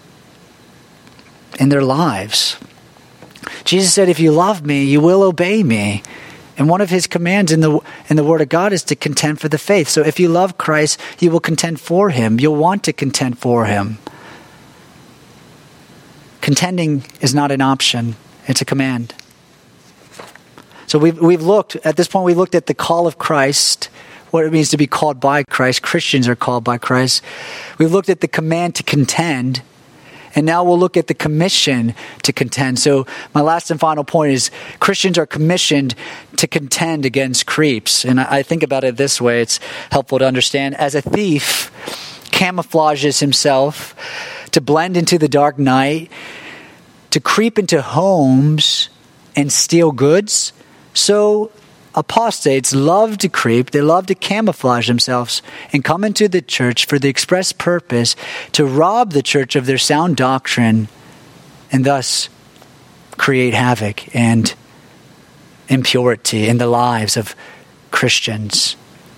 in their lives. Jesus said, if you love me, you will obey me. And one of his commands in the in the Word of God is to contend for the faith. So if you love Christ, you will contend for him. You'll want to contend for him. Contending is not an option. It's a command. So we've, we've looked, at this point, we've looked at the call of Christ, what it means to be called by Christ. Christians are called by Christ. We've looked at the command to contend. And now we'll look at the commission to contend. So my last and final point is Christians are commissioned to contend against creeps. And I think about it this way. It's helpful to understand. As a thief camouflages himself to blend into the dark night, to creep into homes and steal goods, so apostates love to creep, they love to camouflage themselves and come into the church for the express purpose to rob the church of their sound doctrine and thus create havoc and impurity in the lives of Christians.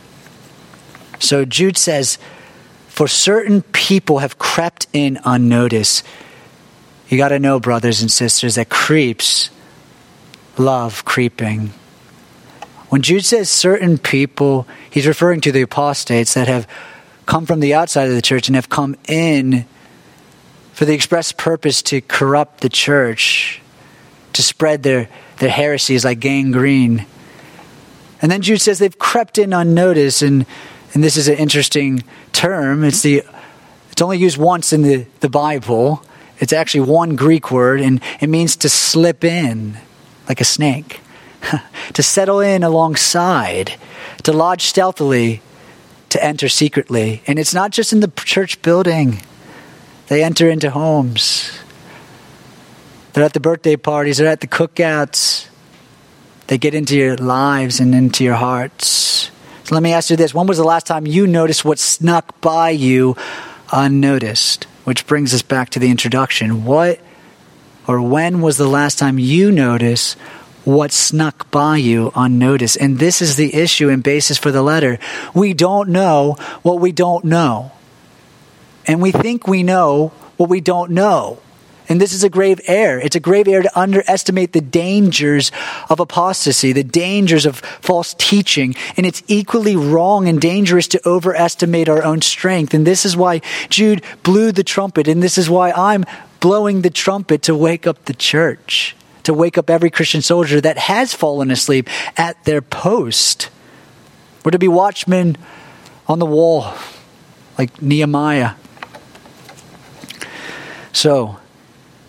So Jude says, for certain people have crept in unnoticed. You got to know, brothers and sisters, that creeps love creeping. When Jude says certain people, he's referring to the apostates that have come from the outside of the church and have come in for the express purpose to corrupt the church, to spread their, their heresies like gangrene. And then Jude says they've crept in unnoticed, and, and this is an interesting term. It's the it's only used once in the, the Bible. It's actually one Greek word, and it means to slip in like a snake. To settle in alongside, to lodge stealthily, to enter secretly. And it's not just in the church building. They enter into homes. They're at the birthday parties. They're at the cookouts. They get into your lives and into your hearts. So let me ask you this. When was the last time you noticed what snuck by you unnoticed? Which brings us back to the introduction. What or when was the last time you noticed what snuck by you unnoticed? And this is the issue and basis for the letter. We don't know what we don't know. And we think we know what we don't know. And this is a grave error. It's a grave error to underestimate the dangers of apostasy, the dangers of false teaching. And it's equally wrong and dangerous to overestimate our own strength. And this is why Jude blew the trumpet. And this is why I'm blowing the trumpet to wake up the church, to wake up every Christian soldier that has fallen asleep at their post. We're to be watchmen on the wall, like Nehemiah. So,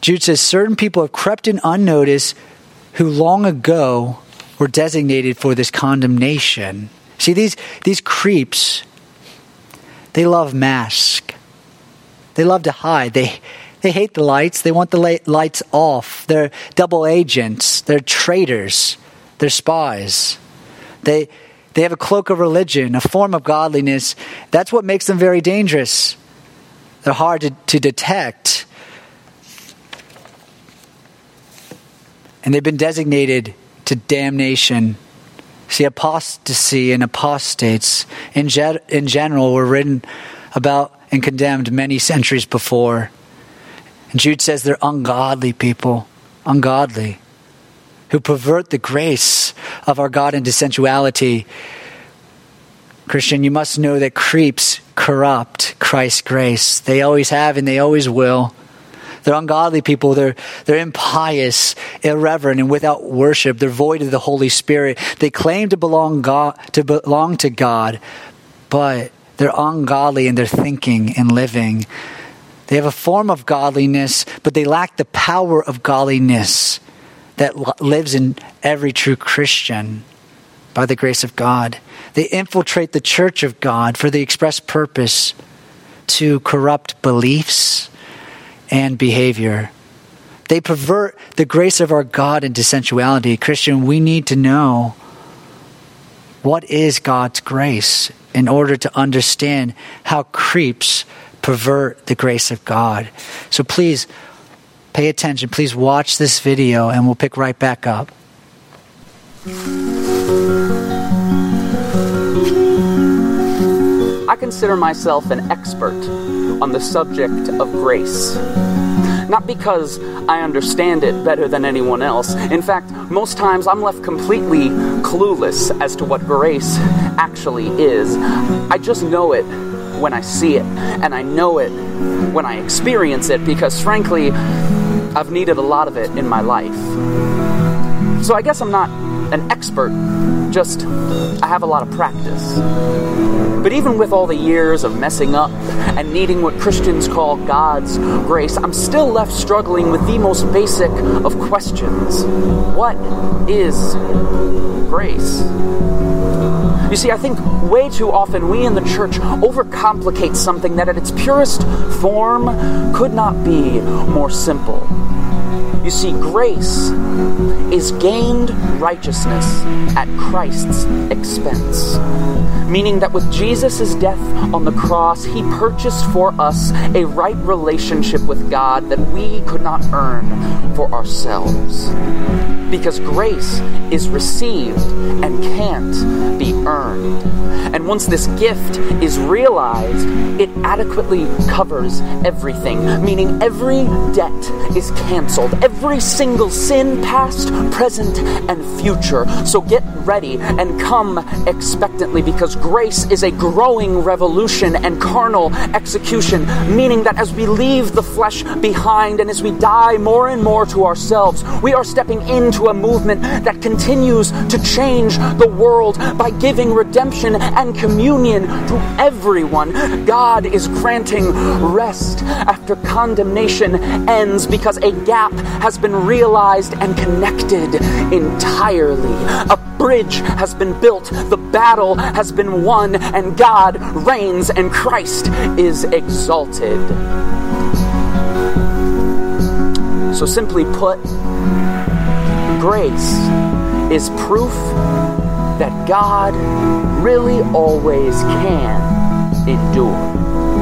Jude says, certain people have crept in unnoticed who long ago were designated for this condemnation. See, these, these creeps, they love mask. They love to hide. They, they hate the lights. They want the lights off. They're double agents. They're traitors. They're spies. They, they have a cloak of religion, a form of godliness. That's what makes them very dangerous. They're hard to, to detect. And they've been designated to damnation. See, apostasy and apostates in, ge- in general were written about and condemned many centuries before. And Jude says they're ungodly people, ungodly, who pervert the grace of our God into sensuality. Christian, you must know that creeps corrupt Christ's grace. They always have and they always will. They're ungodly people. They're, they're impious, irreverent, and without worship. They're void of the Holy Spirit. They claim to belong God, to belong to God, but they're ungodly in their thinking and living. They have a form of godliness, but they lack the power of godliness that lives in every true Christian by the grace of God. They infiltrate the church of God for the express purpose to corrupt beliefs and behavior. They pervert the grace of our God into sensuality. Christian, we need to know what is God's grace in order to understand how creeps pervert the grace of God. So please pay attention. Please watch this video and we'll pick right back up. I consider myself an expert on the subject of grace. Not because I understand it better than anyone else. In fact, most times I'm left completely clueless as to what grace actually is. I just know it when I see it, and I know it when I experience it, because frankly, I've needed a lot of it in my life. So I guess I'm not an expert, just I have a lot of practice. But even with all the years of messing up and needing what Christians call God's grace, I'm still left struggling with the most basic of questions. What is grace? You see, I think way too often we in the church overcomplicate something that at its purest form could not be more simple. You see, grace is gained righteousness at Christ's expense. Meaning that with Jesus' death on the cross, he purchased for us a right relationship with God that we could not earn for ourselves. Because grace is received and can't be earned. And once this gift is realized, it adequately covers everything. Meaning every debt is canceled. Every single sin, past, present, and future. So get ready and come expectantly, because grace is a growing revolution and carnal execution, meaning that as we leave the flesh behind and as we die more and more to ourselves, we are stepping into a movement that continues to change the world by giving redemption and communion to everyone. God is granting rest after condemnation ends, because a gap has been realized and connected entirely. A bridge has been built, the battle has been won, and God reigns and Christ is exalted. So simply put, grace is proof that God really always can endure.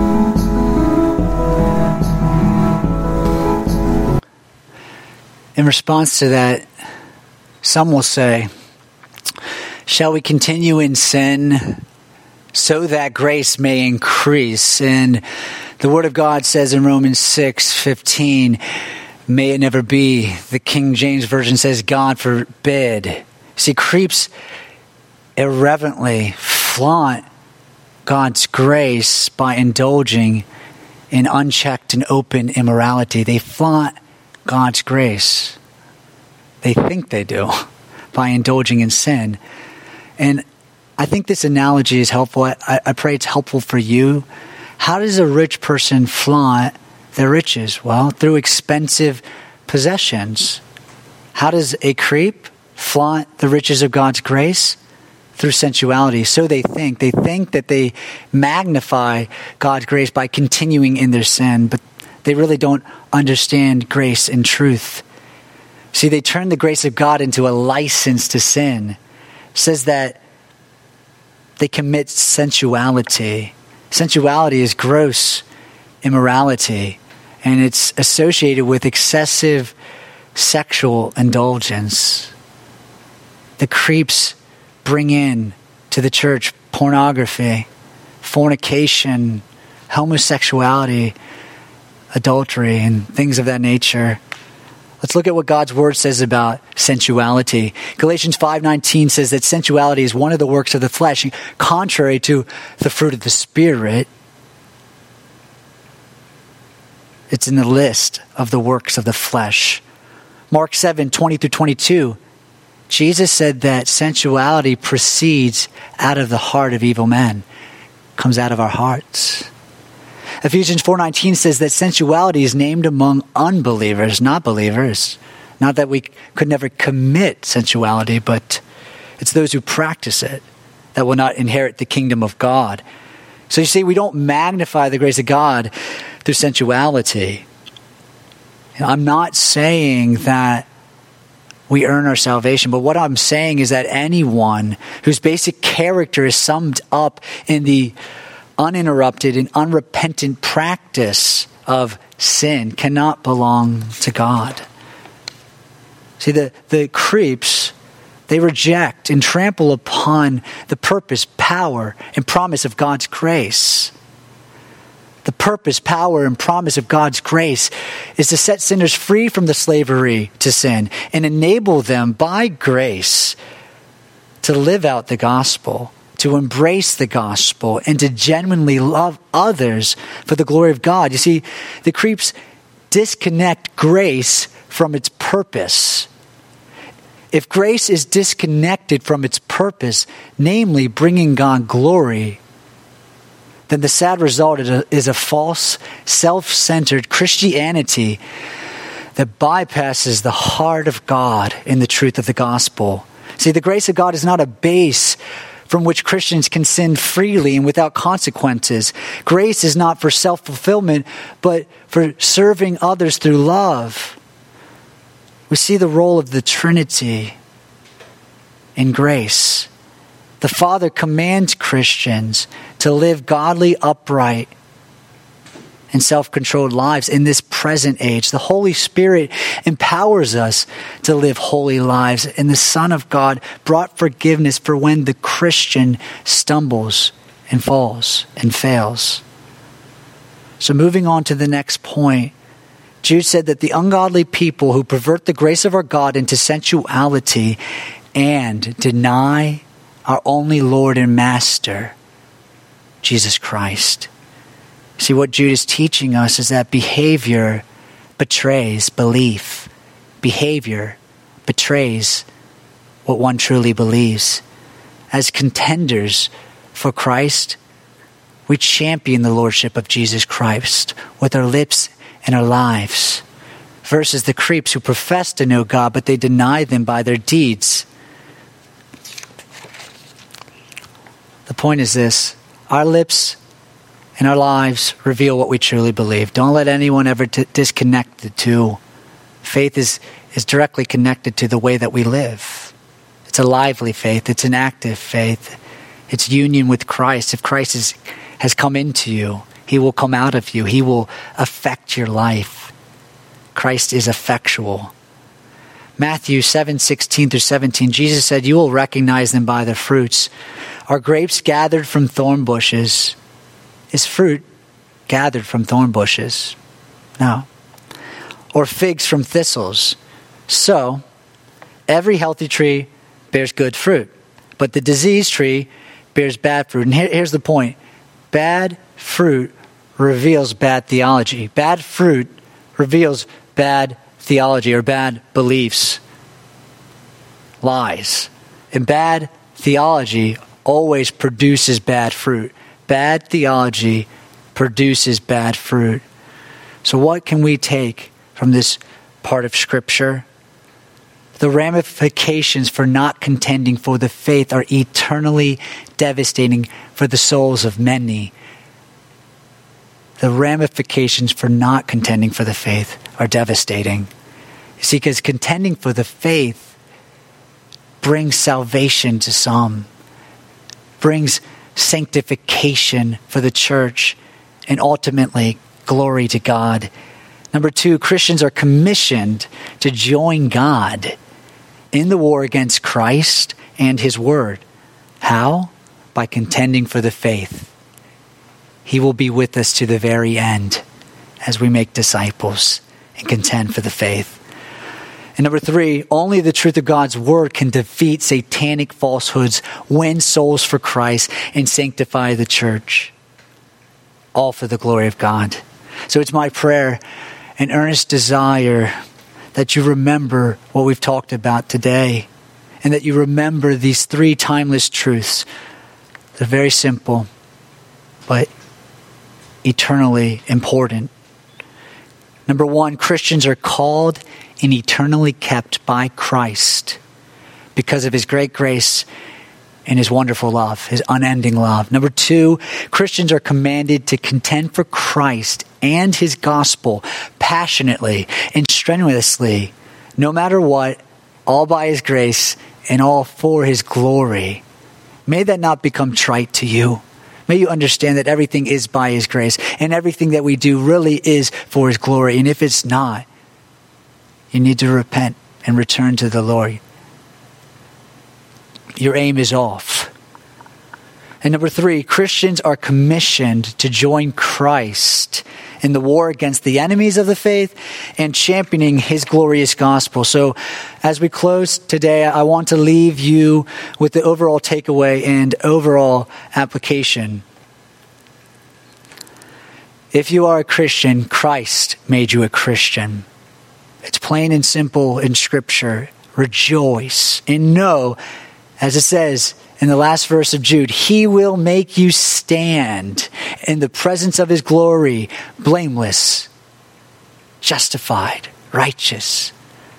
In response to that, some will say, shall we continue in sin so that grace may increase? And the Word of God says in Romans six fifteen, may it never be. The King James Version says, God forbid. See, creeps irreverently flaunt God's grace by indulging in unchecked and open immorality. They flaunt God's grace. They think they do by indulging in sin. And I think this analogy is helpful. I, I pray it's helpful for you. How does a rich person flaunt their riches? Well, through expensive possessions. How does a creep flaunt the riches of God's grace? Through sensuality. So they think. They think that they magnify God's grace by continuing in their sin, but they really don't understand grace and truth. See, they turn the grace of God into a license to sin. It says that they commit sensuality. Sensuality is gross immorality, and it's associated with excessive sexual indulgence. The creeps bring in to the church pornography, fornication, homosexuality, adultery, and things of that nature. Let's look at what God's word says about sensuality. Galatians five nineteen says that sensuality is one of the works of the flesh, contrary to the fruit of the Spirit. It's in the list of the works of the flesh. Mark seven twenty through twenty-two, Jesus said that sensuality proceeds out of the heart of evil men, comes out of our hearts. Ephesians four nineteen says that sensuality is named among unbelievers, not believers. Not that we could never commit sensuality, but it's those who practice it that will not inherit the kingdom of God. So you see, we don't magnify the grace of God through sensuality. I'm not saying that we earn our salvation, but what I'm saying is that anyone whose basic character is summed up in the uninterrupted and unrepentant practice of sin cannot belong to God. See, the, the creeps, they reject and trample upon the purpose, power, and promise of God's grace. The purpose, power, and promise of God's grace is to set sinners free from the slavery to sin and enable them by grace to live out the gospel, to embrace the gospel, and to genuinely love others for the glory of God. You see, the creeps disconnect grace from its purpose. If grace is disconnected from its purpose, namely bringing God glory, then the sad result is a, is a false, self-centered Christianity that bypasses the heart of God in the truth of the gospel. See, the grace of God is not a base from which Christians can sin freely and without consequences. Grace is not for self-fulfillment, but for serving others through love. We see the role of the Trinity in grace. The Father commands Christians to live godly, upright, and self-controlled lives in this present age. The Holy Spirit empowers us to live holy lives, and the Son of God brought forgiveness for when the Christian stumbles and falls and fails. So moving on to the next point, Jude said that the ungodly people who pervert the grace of our God into sensuality and deny our only Lord and Master, Jesus Christ. See, what Jude is teaching us is that behavior betrays belief. Behavior betrays what one truly believes. As contenders for Christ, we champion the lordship of Jesus Christ with our lips and our lives, versus the creeps who profess to know God, but they deny them by their deeds. The point is this: our lips and our lives reveal what we truly believe. Don't let anyone ever t- disconnect the two. Faith is, is directly connected to the way that we live. It's a lively faith. It's an active faith. It's union with Christ. If Christ is, has come into you, he will come out of you. He will affect your life. Christ is effectual. Matthew seven sixteen through seventeen, Jesus said, "You will recognize them by their fruits. Are grapes gathered from thorn bushes? Is fruit gathered from thorn bushes? No. Or figs from thistles? So, every healthy tree bears good fruit, but the diseased tree bears bad fruit." And here, here's the point. Bad fruit reveals bad theology. Bad fruit reveals bad theology or bad beliefs, lies. And bad theology always produces bad fruit. Bad theology produces bad fruit. So what can we take from this part of Scripture? The ramifications for not contending for the faith are eternally devastating for the souls of many. The ramifications for not contending for the faith are devastating. You see, because contending for the faith brings salvation to some, brings sanctification for the church, and ultimately glory to God. Number two, Christians are commissioned to join God in the war against Christ and his word. How? By contending for the faith. He will be with us to the very end as we make disciples and contend for the faith. And number three, only the truth of God's word can defeat satanic falsehoods, win souls for Christ, and sanctify the church. All for the glory of God. So it's my prayer and earnest desire that you remember what we've talked about today, and that you remember these three timeless truths. They're very simple, but eternally important. Number one, Christians are called and eternally kept by Christ because of his great grace and his wonderful love, his unending love. Number two, Christians are commanded to contend for Christ and his gospel passionately and strenuously, no matter what, all by his grace and all for his glory. May that not become trite to you. May you understand that everything is by his grace and everything that we do really is for his glory. And if it's not, you need to repent and return to the Lord. Your aim is off. And number three, Christians are commissioned to join Christ in the war against the enemies of the faith and championing his glorious gospel. So as we close today, I want to leave you with the overall takeaway and overall application. If you are a Christian, Christ made you a Christian. It's plain and simple in Scripture. Rejoice and know, as it says in the last verse of Jude, he will make you stand in the presence of his glory, blameless, justified, righteous,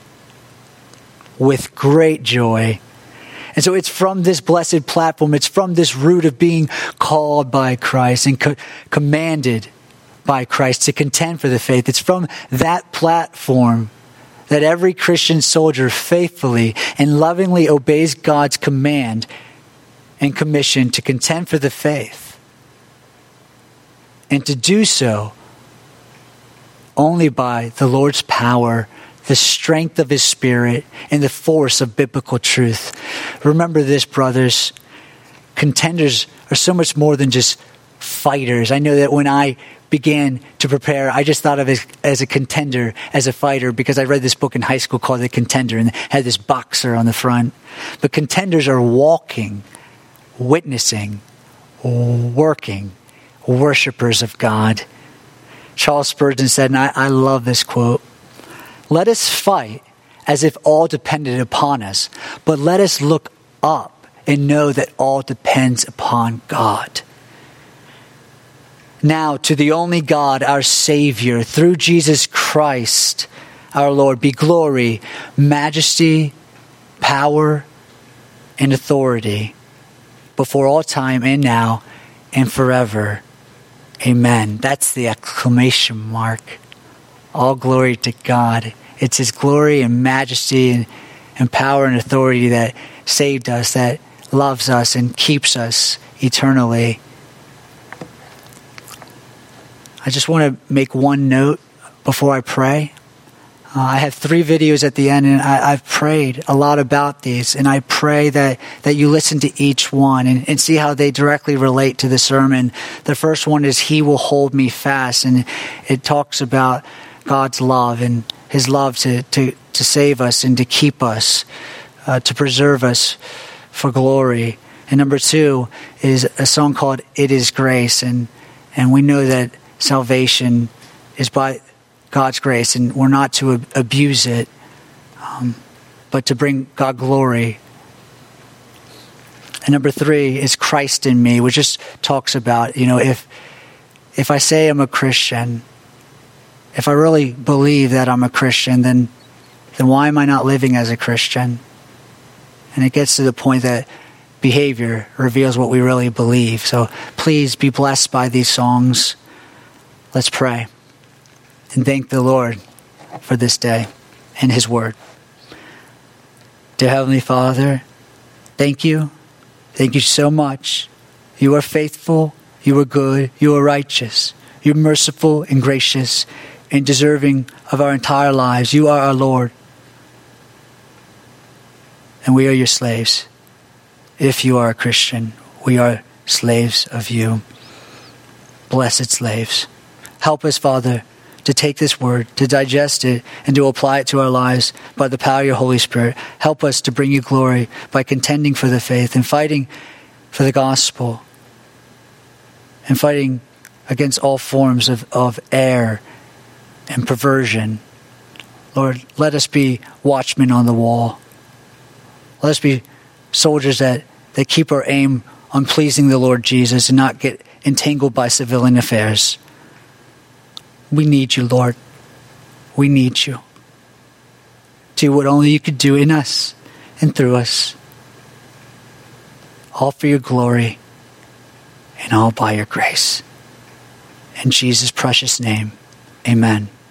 with great joy. And so it's from this blessed platform, it's from this root of being called by Christ and co- commanded by Christ to contend for the faith. It's from that platform that every Christian soldier faithfully and lovingly obeys God's command and commission to contend for the faith. And to do so only by the Lord's power, the strength of his Spirit, and the force of biblical truth. Remember this, brothers. Contenders are so much more than just fighters. I know that when I began to prepare, I just thought of it as, as a contender, as a fighter, because I read this book in high school called The Contender and had this boxer on the front. But contenders are walking, witnessing, working, worshipers of God. Charles Spurgeon said, and I, I love this quote, "Let us fight as if all depended upon us, but let us look up and know that all depends upon God." Now, to the only God, our Savior, through Jesus Christ, our Lord, be glory, majesty, power, and authority before all time and now and forever. Amen. That's the exclamation mark. All glory to God. It's his glory and majesty and, and power and authority that saved us, that loves us and keeps us eternally. I just want to make one note before I pray. Uh, I have three videos at the end, and I, I've prayed a lot about these, and I pray that, that you listen to each one and, and see how they directly relate to the sermon. The first one is He Will Hold Me Fast, and it talks about God's love and his love to, to, to save us and to keep us, uh, to preserve us for glory. And number two is a song called It Is Grace, and, and we know that salvation is by God's grace, and we're not to ab- abuse it, um, but to bring God glory. And number three is Christ in Me, which just talks about, you know, if if I say I'm a Christian, if I really believe that I'm a Christian, then, then why am I not living as a Christian? And it gets to the point that behavior reveals what we really believe. So please be blessed by these songs. Let's pray and thank the Lord for this day and his word. Dear Heavenly Father, thank you. Thank you so much. You are faithful. You are good. You are righteous. You're merciful and gracious and deserving of our entire lives. You are our Lord. And we are your slaves. If you are a Christian, we are slaves of you. Blessed slaves. Help us, Father, to take this word, to digest it, and to apply it to our lives by the power of your Holy Spirit. Help us to bring you glory by contending for the faith and fighting for the gospel and fighting against all forms of, of error and perversion. Lord, let us be watchmen on the wall. Let us be soldiers that, that keep our aim on pleasing the Lord Jesus and not get entangled by civilian affairs. We need you, Lord. We need you. Do what only you could do in us and through us. All for your glory and all by your grace. In Jesus' precious name, amen.